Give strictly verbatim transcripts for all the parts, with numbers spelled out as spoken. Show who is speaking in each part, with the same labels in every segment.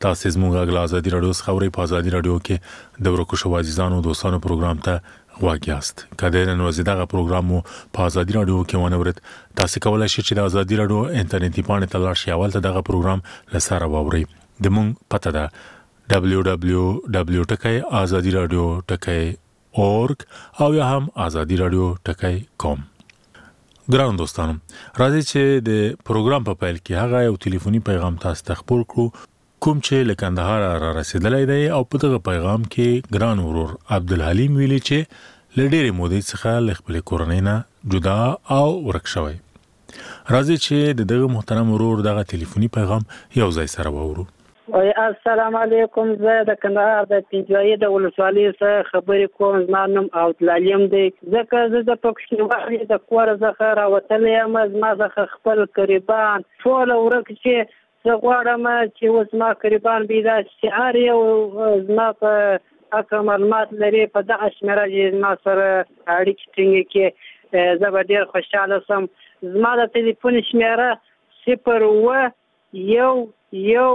Speaker 1: تاسو زموږ غږ ازادي رادیو څخه اورئ. په ازادي رادیو کې د ورکو شو عزیزانو دوستانو پروګرام ته غواړئ یاست. کله نن ورځ دغه پروګرام مو په ازادي رادیو کې ونه ورت تاسو کولای شئ چې د ازادي رادیو انټرنیټي پاڼې ته لاړ شئ او ته دغه پروګرام لساره واورئ. د مونږ پته ده دبليو دبليو دبليو ډاٹ ازادي رادیو ډاٹ اورګ او یا هم ازادي رادیو ډاٹ کام. ګران دوستانو، راځي چې د پروګرام په پیل کې هغه یو ټلیفوني پیغام تاسو ته خپور کړو کوم چې له کندهار را رسیدلی دی او په دغه پیغام کې ګران ورور عبدالحلیم ویلي چې له ډېرې مودې څخه له خپلې کورنۍ نه جدا او ورک شوی. راځي چې د دغه محترم ورور دغه ټلیفوني پیغام یو ځای سره واورو.
Speaker 2: السلام علیکم. زه د کندهار د پنځوایي د ولسوالۍ څخه خبرې کوم. زما نوم عبدالحلیم دی. ځکه زه د پښتونولۍ د کور څخه راوتلی یم. زما څخه خپل قریبان ټول ورک چې زه غواړم چې اوس زما قریبان پیدا شي. هر یو زما په حق معلومات لري په دغه شمېره چې زما سره اړیکې ټینګې کړي زه به ډېر خوشحاله شم. زما د ټلیفون شمېره صفر اوه یو یو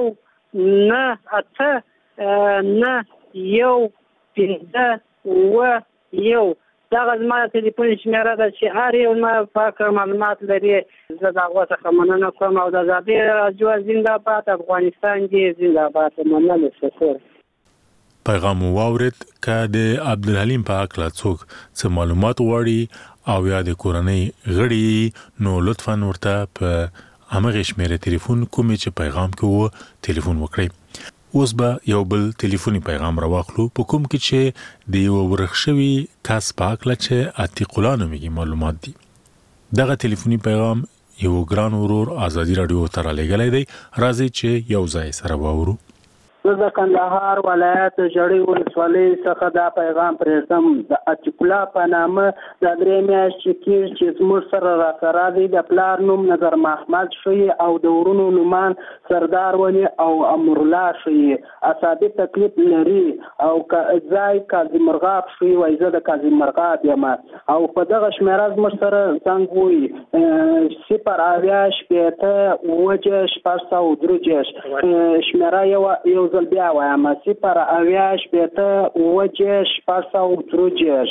Speaker 2: نه اته نه یو پنځه اوه یو. دغه زما د ټلیفون شمېره ده چې هر یو زما په حق معلومات لري. زه د هغو څخه مننه کوم او د ازادي راډیو زنده‌باد، افغانستان دې زنده‌باد. مننه. شکر.
Speaker 1: پیغام واورید که د عبدالحلیم په حق لا څوک څه معلومات غواړي او یا د کورنۍ غړي نو لطفاً ورته په همغه شمېره ټلیفون کومې چې پیغام کې وو ټلیفون وکړئ. اوس به یو بل ټلیفوني پیغام راواخلو په کوم کې چې د یو ورخ شوی کس په حق لا چې عتیق الله نومېږي معلومات دي. دغه ټلیفوني پیغام یو ګران ورور ازادي رادیو ته رالیږلی دی. راځي چې یو ځای سره واورو.
Speaker 3: زه د کندهار ولایت ژړۍ ولسوالۍ څخه دا پیغام پرېږدم. د عتیق الله په نامه دا درې میاشتې کېږي چې زموږ سره راسره دی. د پلار نوم نظر محمد ښیي او د ورونو نومان سردار ولي او امرالله ښیي. اعصابي تکلیف لري او ځای کاظم مرغاب ښیي. وایي زه د کاظم مرغاب یم او په دغه شمېره زموږ سره زنګ ووایي صفر اویا شپېته اووه دېرش شپږ سوه درې دېرش. شمېره یو یو ځل بیا وایم صفر اویا شپېته اووه دېرش شپږ سوه درې دېرش.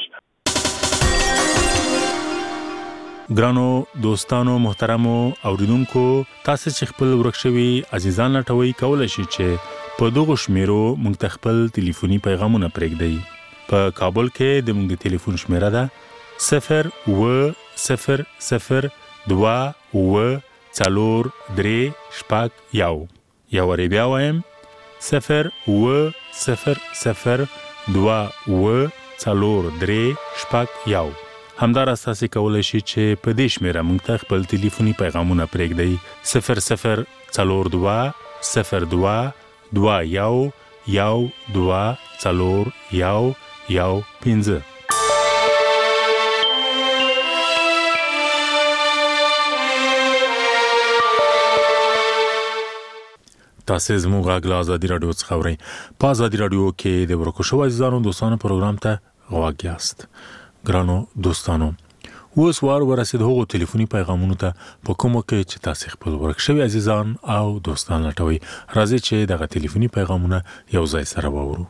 Speaker 1: ګرانو دوستانو محترمو اوریدونکو، تاسو چې خپل ورک شوي عزیزان لټوي کولای شئ چې په دغه شمیرو موږ ته خپل ټلیفوني پیغامونه پرېږدئ. په کابل کې د موږ د ټلیفون شمیره ده صفر اوه صفر صفر دوه اوه څلور درې شپږ یو. یا وری بیا وایم صفر اوه صفر صفر دوه اوه څلور درې شپږ یو. همداراز تاسو کولای شئ چې په دې شمیره موږ ته خپل ټلیفوني پیغامونه پرېږدئ. صفر صفر څلور دوه صفر دوه دوه یو یو دوه څلور یو یو پنځه. تاسو زموږ غږ له ازادي رادیو څخه اورئ. په ازادي رادیو کې د ورکو شو عزیزانو دوستانو پروګرام ته غواړئ یاست. ګرانو دوستانو، اوس وار ورسید هغو ټلیفوني پیغامونو ته په کومو کې چې تاسو خپل ورک شوي عزیزان او دوستان لټوي. راځي چې دغه ټلیفوني پیغامونه یو ځای سره واورو.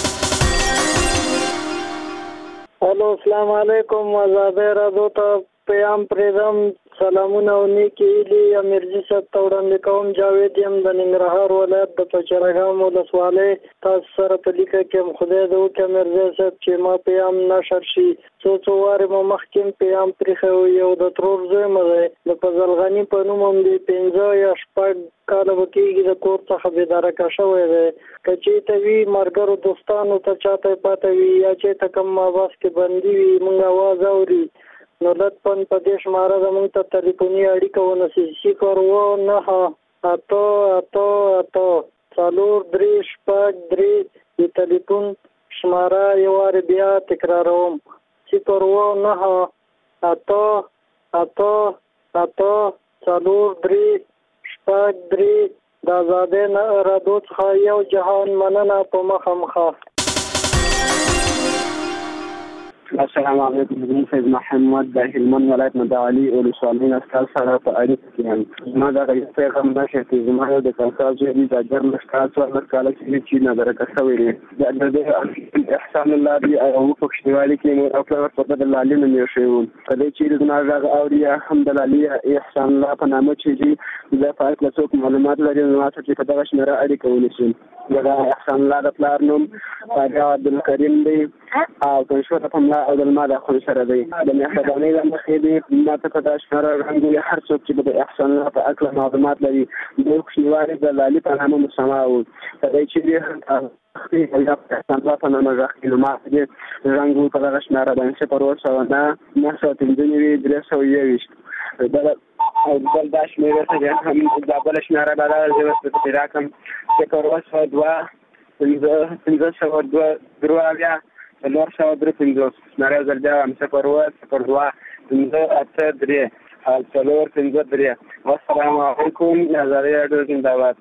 Speaker 2: الو السلام علیکم. ازادي رادیو ته پیغام پرېږدم. سلامونه او نیکې هیلې امیرجي صاحب ته وړاندې کوم. جاوید یم د ننګرهار ولایت د پچرګام ولسوالۍ. تاسو سره په لیکه کې هم خدای دې وکړي امیرجي صاحب چې ما پیغام نشر شي. څو څو وارې مو مخکې هم پیغام پرېښی یو د ترور زوی مه دی د فضل غني په نوم هم دی. پنځه یا شپږ کاله به کېږي د کور څخه بېدارکه شوی دی. که چېرته وي ملګرو دوستانو ته چاته پاته وي یا چېرته کوم مابس کې بندي وي موږ اواز اوري نو لطفاً په دې شماره زموږ ته ټلیفوني اړیکه ونیسئ. صفر اوه نهه اته اته اته څلور درې شپږ درې د ټلیفون شماره یو وارې بیا تکراروم. صفر اوه نهه اته اته اته څلور درې شپږ درې. د ازادۍ رادیو څخه یو جهان مننه په مخه مخه.
Speaker 3: السلام علیکم. زه فیض محمد د هلمند ولایت نه د علي ولسوالۍ نه ستاسو سره په اړیکه کې یم. زما دغه یو پیغام دا شی چې زما یو د کاکا زوی دی د اجر له ستاسو څوارلس کاله کېږي چې نظرکه شوی دی. د دې احسان الله دی او موږ په کښتیوالي کې مور او پلار په بدل لالي نوم یې ایښی و. که دی چیرې زما غږ اوري الحمدلله احسان الله په نامه چې دی د په هکله څوک معلومات لري نو ما ته چې په دغه شمېره اړیکه ونیسي. د احسان الله د پلار نوم فاریاب عبدالکریم دی او کنشوته په ملا او د لمر اخوان سره دی. د مهربانۍ له مخې دی ما ته په دا شمېره رنګ وي هر څوک چې د احسان الله په هکله معلومات لري د کوچنیوالي د لالي په نامه مسما و. که دی چې دی یا احسان الله په نامه غږ کړي نو ما ته دې رنګ وي په دغه شمېره باندې صفر اووه سوه نه نهه سوه پنځه نوي درې سوه یوویشت او بل دا شمېره ته دی هم دا بله شمېره به دغه زه ورته پسې راکړم صفر اووه سوه دوه پنځه پنځه سوه دوه درې اویا څلور سوه درې پنځوس شمېره یو ځل بیا وایم صفر اووه صفر دوه پنځه اته درې څلور پنځه درې. والسلام علیکم. ازادي راډیو زنده‌باد.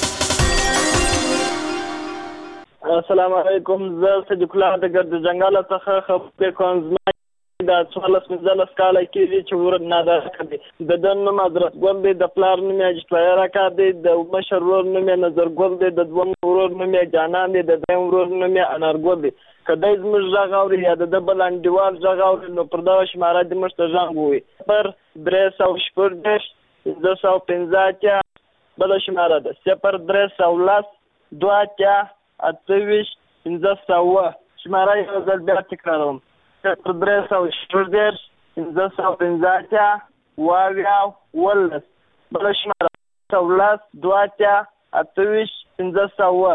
Speaker 2: السلام علیکم. زه صدیق الله د ګرد جنګاله څخه خبرې کوم. زما د څوارلس پنځلس کاله کېږي چې ورور نادرکه دی. د ده نوم حضرت ګل دی، د پلار نوم یې حاجي راکا دی، د مشر ورور نوم یې نظر ګل دی، د دویم ورور نوم یې جانان دی، د دریم ورور نوم یې انارګل دی. که دی زموږ غږ اوري یا د ده بل انډیوال غږ اوري نو پر دغه شماره دې موږ ته غږ ووایي. صفر درې سوه شپږدېرش پنځه سوه پنځه اتیا بله شماره ده صفر درې سوه لس دوه اتیا اته ویشت پنځه سوه. شماره یو ځل بیا تکراروم صفر درې سوه شپږدېرش پنځه سوه پنځه اتیا اوه اویا اوولس بله شماره سوه لس دوه اتیا اته ویشت پنځه سوه.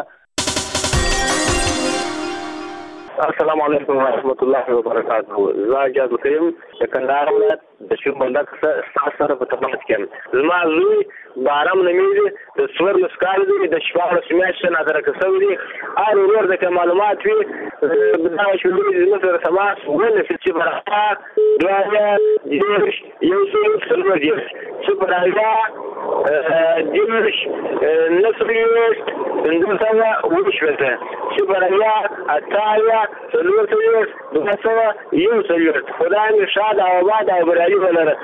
Speaker 4: السلام علیکم ورحمۃ اللہ وبرکاتہ. زه اجازه کوم د کندهار ولایت د شیخ بندر څخه سره په تماس کې یم. زما زوی بارام نومیږي د څوارلس کال دی د شپاړس میاشتې نظرکه شوی دی. هر ورور د که معلومات وي دغه شولې زموږ سره تماس ونیسي چې برخه دوه اویا دېرش یو سل څلور دېرش صفر اویا دېرش نهه سوه یوویشت پنځه سوه اووه شپېته صفر اویا اته اویا څلور څلوېښت دوه سوه یو څلوېښت. خدای مې شاد او آباد او بریالي ولره.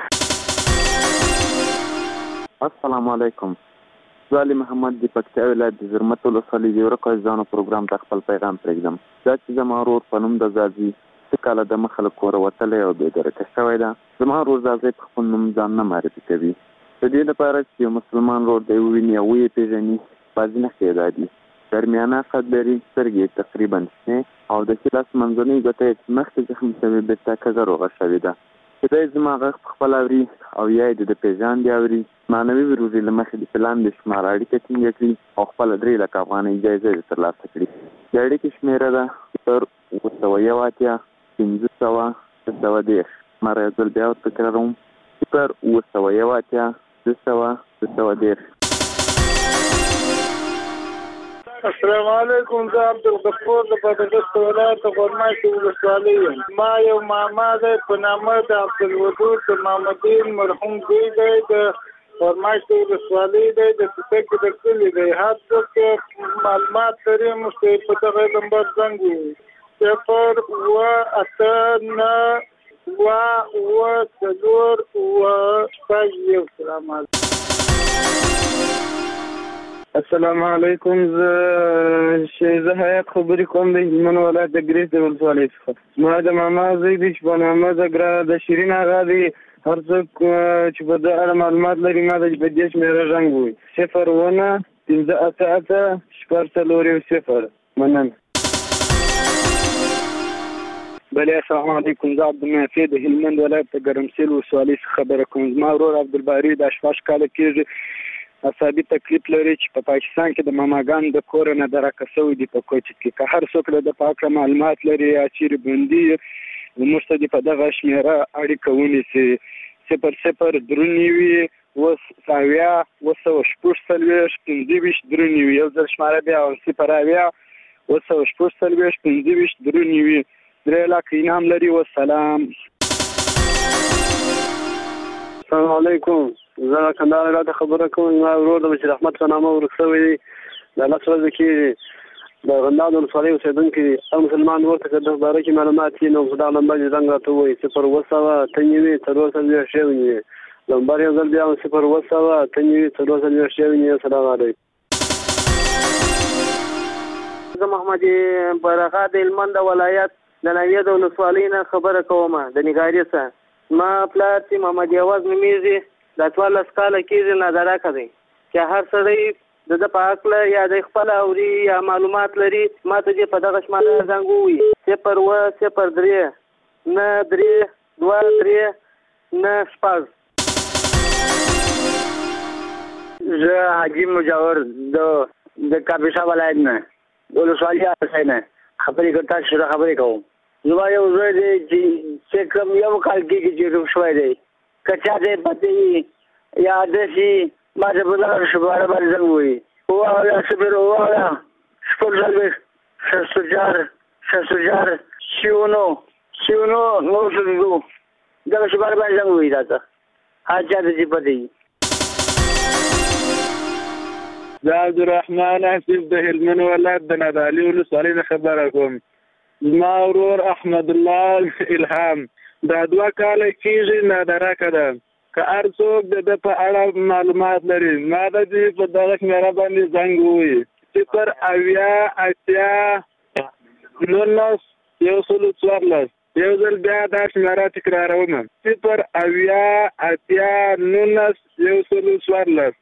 Speaker 5: السلام علیکم. زه علي محمد د پکتیا ولایت د زرمت ولسوالۍ د ورکو عزیزانو پروګرام ته خپل پیغام پرېږدم. دا چې زما ورور په نوم د ځاځي څه کاله دمخه له کوره وتلی او بېدرکه شوی ده. زما ورور ځاځی په خپل نوم ځان نه معرفي کوي. د دې لپاره چې یو مسلمان ورور دی وویني او ویې پېژني بعضې نښې دا دي: درمیانه قد لري، سترګې تقریبا شنې او د ښي لاس منځنۍ ګوته یې مخکې زخم شوې بېرته کږه روغه شوې ده. چې دی زما غږ په خپله اوري او یا یې د ده پېژاندې اوري معنوي وروزې له مخې د پلان د شماره اړیکه ټینګه کړي او خپله درې لکه افغانۍ جایزه یې ترلاسه کړي. د اړیکې شمېره ده صفر اووه سوه یو اتیا پنځه سوه شپږ سوه دېرش. شماره یو ځل بیا ورته تکراروم صفر اووه سوه یو اتیا پنځه سوه شپږ سوه دېرش.
Speaker 2: السلام علیکم. زه عبدالغفور د بادغیس ولایت د غورماشي ولسوالۍ یم. ما یو ماما دی په نامه د عبدالودود د محمدین مرحوم زوی دی د غورماشي ولسوالۍ دی د څټک د کلي دی. هر څوک معلومات لري موږ ته په دغه نمبر زنګ ووایي صفر اووه اته نهه اووه اووه څلور اووه شپږ یو. سلام علیکم.
Speaker 3: السلام علیکم. زه شیزه حیات خبرې کوم د هلمند ولایت د ګریس د ولسوالۍ څخه. زما د ماما زوی دی چې په نامه د ګرا د شیرین اغا دی. هر څوک چې په دې اړه معلومات لري ما ته په دې شمېره زنګ ووایي صفر اووه نهه پنځه اته اته شپږ څلور یو صفر. مننه. بله السلام علیکم. زه عبدالنافع د هلمند ولایت د ګرمسیر ولسوالۍ څخه خبره کوم. زما ورور عبدالباري د شپږ کاله کېږي عصابي تکلیف لري چې په پاکستان کې د ماماګانو د کوره نه درکه شوی دي په کوچ کې. که هر څوک له ده په هکله معلومات لري یا چیرې بندي موږ ته دې په دغه شمېره اړیکه ونیسي صفر صفر درې نوي اووه اویا اووه سوه شپږ څلوېښت پنځه ویشت درې نوي. یو ځل شماره بیا صفر اویا اووه سوه شپږ څلوېښت پنځه ویشت درې نوي. درې لاکه انعام لري. والسلام.
Speaker 4: السلام علیکم. زه کندهار ولایت خبره کوم. زما ورور د بشیر احمد په نامه ورک شوی دی. د لس ورځې کېږي
Speaker 6: د غندان ولسوالۍ اوسېدونکي دي او مسلمان ورته که د باره کې معلومات وي نو په دغه نمبر دې زنګ راته ووایي صفر اووه سوه اته نوي څلور څلوېښت شوي نوي نمبر یو ځل بیا صفر اووه سوه اته نوي څلور څلوېښت شوي نوي. السلام علیکم.
Speaker 3: زه محمد برغه د هلمند ولایت د نوید ولسوالۍ نه خبره کوم د نګاري څخه. ما پلار چې محمد یواز نومیږي د څوارلس کاله کېږي نادراکه دی چې هر سړی د ده په هکله یا د خپل اوري یا معلومات لري ما ته دې په دغه شماره زنګ ووایي صفر اووه صفر درې نه درې دوه درې نه شپږ.
Speaker 7: زه حاجي مجاور د د کاپیسا ولایت نه ولسوالۍ اسای نه خبرې کوم تاسو سره خبرې کوم. زما یو زوی دی چې کوم یو کال کېږي چې روغ شوی دی که چا دی پته یا داسې ما ته په دغه شماره باندې زنګ ووایي اووه اویا صفر اووه اویا شپږ څلوېښت شپږ چار شپږ چار شیونو شیونو نو سلو دغه شماره باندې زنګ ووایي تا ته هر چا ته چې پته وي.
Speaker 8: زه عبدالرحمن حفیظ د هلمند ولایت د نادعلي ولسوالۍ نه خبره کوم. زما ورور احمد الله الهام دا دوه کاله کېږي نادراکه ده که هر څوک د ده په اړه معلومات لري ما د دې په دغه شمېره باندې زنګ ووایي صفر اویا اتیا نولس یو سلو څوارلس. یو ځل بیا دا شمېره تکراروم صفر اویا اتیا نولس یو سلو څوارلس.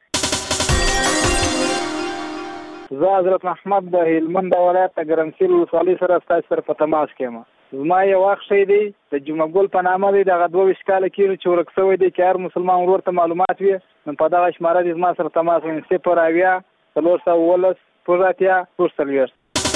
Speaker 9: زه حضرت محمد د هلمند ولایت د ګرمسیر ولسوالۍ سره ستاسو سره په تماس کې یم. زما یو وخت شی دی د جمعه ګل په نامه دی دغه دوه ویشت کاله کېږي چې ورک شوی دی چې هر مسلمان ورور ته معلومات وي نو په دغه شماره دې زما سره تماس ونیسي صفر اویا څلور سوه اوولس شپږ اتیا شپږ څلوېښت.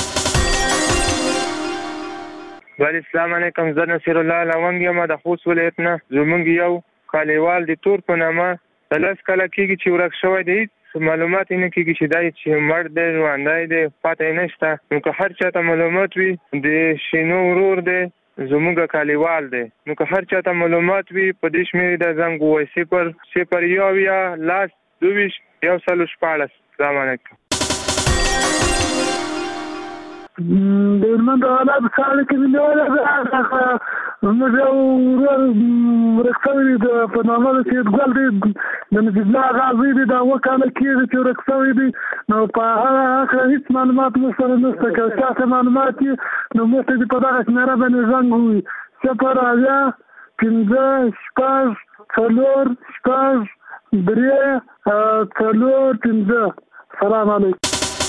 Speaker 10: بله السلام علیکم. زه نصیر الله لونګ یم د خوست ولایت نه. زموږ یو کلیوال د تور په نامه د لس کاله کېږي چې ورک شوی دی معلومات یې نه کېږي چې دا چې مړ دی ژوندی دی پته یې نشته. نو که هر چا ته معلومات وي د شینو ورور دی زموږ کلیوال دی نو که هر چا ته معلومات وي په دې شمېرې د زنګ ووایي صفر صفر یو اویا لس دوه ویشت یو سلو شپاړس. السلام علیکم.
Speaker 11: د هلمند ولایت ښار کې مې نیولې زموږ یو ورور ورک شوی دی په نامه د سیدګل دی د نجیب الله غازي دی دا اووه کاله کېږي چې ورک شوی دی نو په هغه هکله هېڅ معلومات موږ سره نشته که چا ته معلومات وي نو موږ ته دې په دغه شمېره باندې زنګ ووایي صفر اویا پنځه شپږ څلور شپږ درې څلور پنځه. سلام علیکم.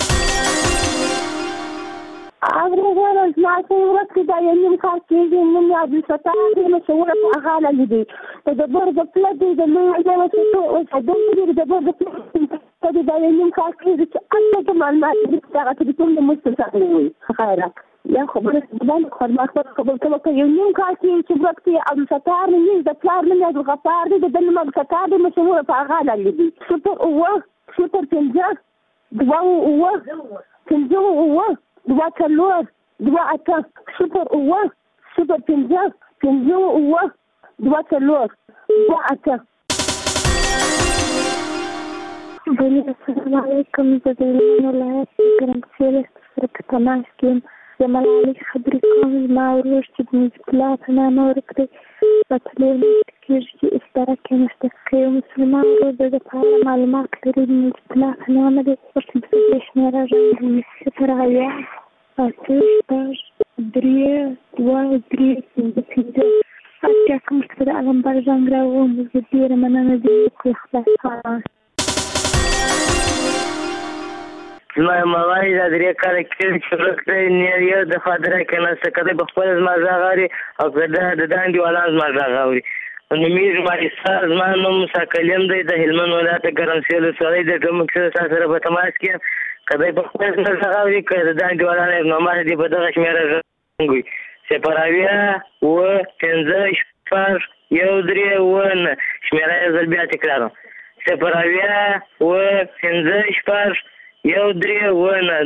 Speaker 12: اورېدل زما چې ورځ کې دا یو نیم کال کېږي نوم یې عبدالستار دی مشهوره هغه لیدي د ډبرو د پله دی د لوی یوه اوسېدونکي دی د ډبرو د پله دی دا یو نیم کال کېږي چې هلته ته معلومات دي چې هغه ټلیفون د موږ څخه ووایي خیره یا خبره باندې خرما خبره خبره کومه که یو نیم کال کېږي چې ورځ کې عبدالستار نوم یې د پلار نوم یې عبدالغفار دی د ده نوم عبدالستار دی مشهوره په هغه لیدي صفر اووه صفر پنځه دوه اووه پنځه اووه دوه څلور دوه اته صفر اووه صفر پنځه پنځه اووه دوه څلور دوه اته.
Speaker 13: السلام علیکم. زه د هلمند ولایت د ګرمسیر سره په تماس کې یم. زه ملالۍ خبرې کوم. زما ورور چې د نجیب الله په نامه ورک دی په څلور میاشتې کېږي چې اداره کې نشته که یو مسلمان ورور د ده په اړه معلومات لري د نجیب الله په نامه دی ورته په دې شمېره زنګ ووایي صفر اویا اته شپږ درې دوه درې پنځه پنځه اړتیا کوم چې په دغه نمبر زنګ راووم. زه ډېره مننه د دې خلاص.
Speaker 7: زما مامای دا درې کاله کېږي چې ورک دی نیریه دفعه درکه نسته که دی په خپله زما غږ اوري او که ده د دا انډیوالان زما غږ اوري. نومېږي زما اسحاق زما نوم ساکلیم دی د هلمند ولایت د ګرمسیر ولسوالۍ د ډمک سره تا سره په تماس کې یم. که دی په خپله زما غږ اوري که د دا انډیوالان نو ما ته دې په دغه شمېره غږ وي صفر اویا اووه پنځه شپږ یو درې اووه نه. شمېره یې ځل بیا تکراروم صفر اویا اووه پنځه شپږ یو درې اووه نه.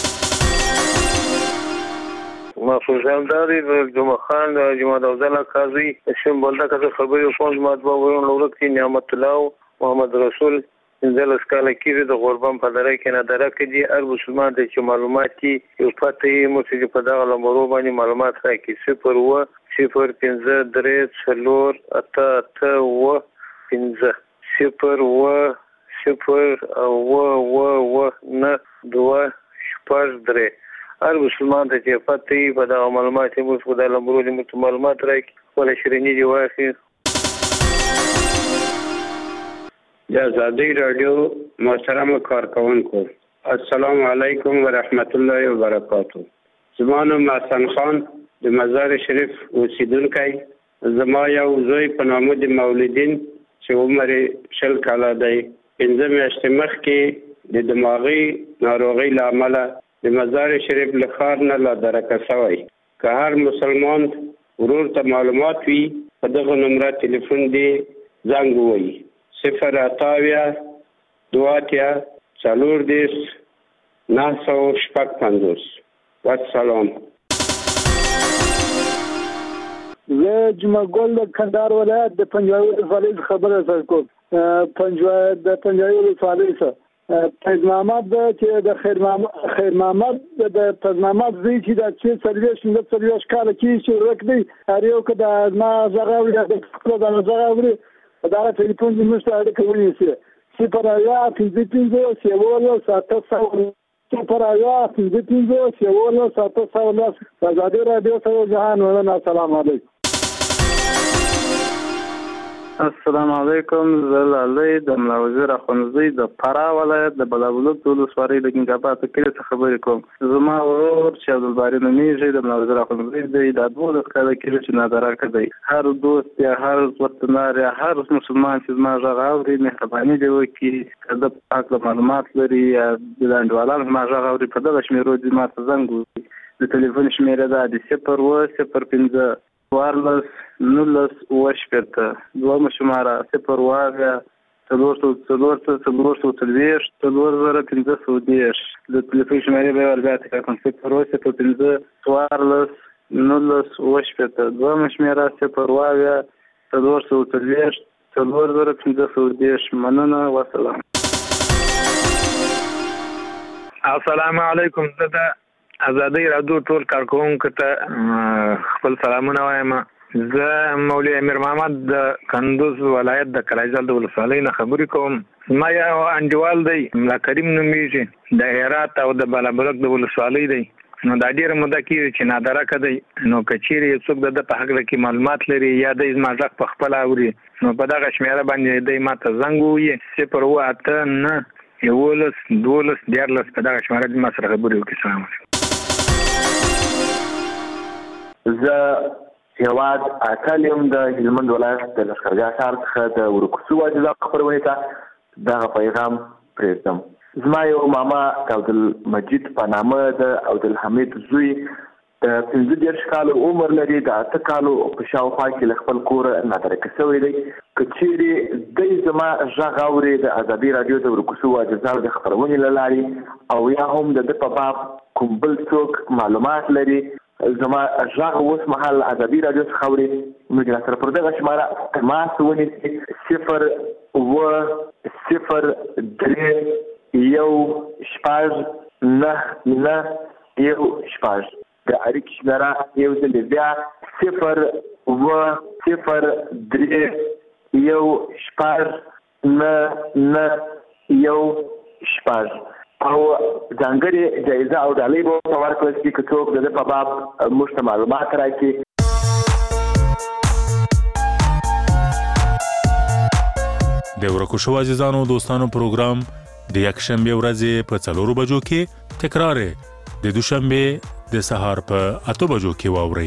Speaker 6: محفوظ همداري د جمعه خان د جماعت افضل قاضي شم بولدا که خبرې کوم زما دوه ورونه ورک دي نعمت الله محمد رسول
Speaker 14: پنځلس کاله کېږي د غوربند په دره کې نادره کې دي. هر مسلمان دی چې معلومات یې یو پته یې مو چې په دغه نمبرو باندې معلومات راکړي. صفر اووه صفر پنځه درې څلور اته اته اووه پنځه صفر اووه صفر اووه اووه اووه نهه دوه شپږ درې. هر مسلمان ته چې پته یې په دغه معلومات یې موږ په دغه نمبرو باندې معلومات راکړي. خپله شیریني دې واخلي.
Speaker 15: د ازادي راډیو محترم کارکونکو، السلام علیکم و رحمت الله و برکاته. زما نوم حسن خان د مزار شریف اوسیدونکی. زما یو زوی په نامه د مولدین چې عمر شل کاله دی، پنځه میاشتې مخکې د دماغي ناروغۍ له امله د مزار شریف له ښار نه لادرکه شوی. که هر مسلمان ورور ته معلومات وي په دغه نمره تلیفون دی زنګ ووایي صفر اتاویا دوه اتیا څلور دېرش نهه سوه شپږ پنځوس. والسلام.
Speaker 11: زه جمعه ګل د کندهار ولایت د پنجوایي ولسوالۍ څخه خبره سره کوم. پنجوایي د پنجوایي ولسوالۍ څخه فیض محمد چې د خیر محمد خیر محمد د فیض محمد زوی چې د چې څلوېښت پنځه څلوېښت کاله کېږي چې ورک دی. هر یو که د زما غږ اوري د خپلو د غږ اوري په دغه ټلیفون کې موږ ته اړیکه ونیسي. صفر اویا پنځه پنځوس یولس اته سوه صفر اویا پنځه پنځوس یولس اته سوه لس. ازادي راډیو سره جهان ولن. السلام علیکم.
Speaker 16: السلام علیکم. زه لالی د ملا وزیر اخوندزی د فراه ولایت د بلابلوک د ولسوالۍ د ګنګاباد کلي څخه خبرې کوم. زما ورور چې عبدالباري نومیږي د ملا وزیر اخوندزی دی، دا دولس کاله کېږي چې نادرکه دی. هر دوست یا هر وطندار یا هر مسلمان چې زما غږ اوري مهرباني دې وکړي، که د په هکله معلومات لري یا د انډیوالانو زما غږ اوري په دغه شمېرو دې ما ته زنګ وکړي. د تلیفون شمېره دا د صفر اووه صفر پنځه څوارلس نولس اووه شپېته. دویمه شماره صفر اووه اویا څلور سوه څلور سوه څلور سوه څلوېښت څلور زره پنځه سوه دېرش. د تلیفون شمېرې به یې ور بیا تکرار کړم. صفر اووه صفر پنځه څوارلس نولس اووه شپېته. دویمه شمېره صفر اووه اویا څلور سوه څلوېښت څلور زره پنځه سوه دېرش. مننه. وسلام.
Speaker 17: السلام علیکم. زه د ازادي راډیو ټول کارکونکو ته خپل سلامونه وایم. زه مولوي امیر محمد د کندوز ولایت د کلاجل د ولسوالۍ نه خبرې کوم. زما یو انډیوال دی ملا کریم نومیږي، د هرات او د بلابلوک د ولسوالۍ دی. نو دا ډېره موده کېږي چې نادرکه دی. نو که چیرې یو څوک د ده په هکله کې معلومات لري یا دی زما غږ په خپله اوري نو په دغه شمېره باندې دی ما ته زنګ ووایي صفر اووه اته نهه یولس دولس دیارلس. په دغه شمېره دې ما سره خبرې وکړي. سلام علیکم.
Speaker 18: زه هیواد اتل یم د هلمند ولایت د لښکرګاه ښار څخه د ورکوڅو واجزا خپرونې ته دغه پیغام پرېږدم. زما یو ماما د عبدالمجید په نامه د عبدالحمید زوی د پنځه دېرش کالو عمر لري، د اته کالو په شاوخوا کې له خپل کوره نادرکه شوی دی. که چیرې دی زما غږ اوري د ازادي راډیو د ورکوڅو واجزا د خپرونې له لارې او یا هم د ده په باب کوم بل څوک معلومات لري، زما غږ اوس مهال ازادي راډیو څخه اوري، موږ را سره پر دغه شماره تماس ونیسي. صفر اووه صفر درې یو شپږ نهه نهه یو شپږ. د اړیکې شمېره یو ځل بیا صفر اووه صفر درې یو شپږ نهه نهه یو شپږ. او ځانګړې جایزه او ډالۍ به ورته ورکړل شي که څوک د ده په باب موږ ته معلومات راکړي.
Speaker 1: د ورکو شوو عزیزانو دوستانو پروګرام د یکشنبې ورځې په څلورو بجو کې تکرار د دوشنبې د سهار په اته بجو کې واورئ.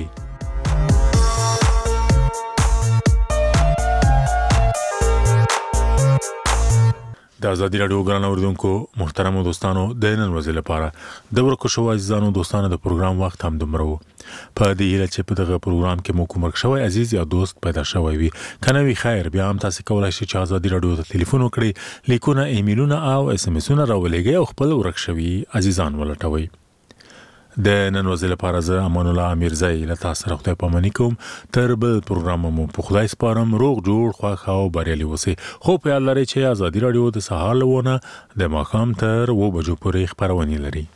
Speaker 1: د ازادي راډیو ګران اوریدونکو محترم دوستانو د نن ورځې لپاره د ورکو شوو عزیزانو دوستانو د پروګرام وخت هم دومره و. په دې هیله چې په دغه پروګرام کې مو کوم شوی عزیز یا دوست پیدا شوی وي، کنه وی خیر بیا هم تاسو کولای شئ چې ازادي راډیو ته ټلیفون وکړئ، لیکونه ایمیلونه او اس ام اسونه راولېږئ او خپل ورک شوی عزیزان ولټوي. د نن ورځې لپاره زه امان الله میرزای له تاسو سره خدای پامنی کوم. تر بل پروګرام مو په خدای سپارم. روغ جوړ خوښ او بریالي اوسئ. خو په یاد لرئ چې ازادي رادیو د سهار له ونه د ماښام تر اوه بجو پورې خبرونه لري.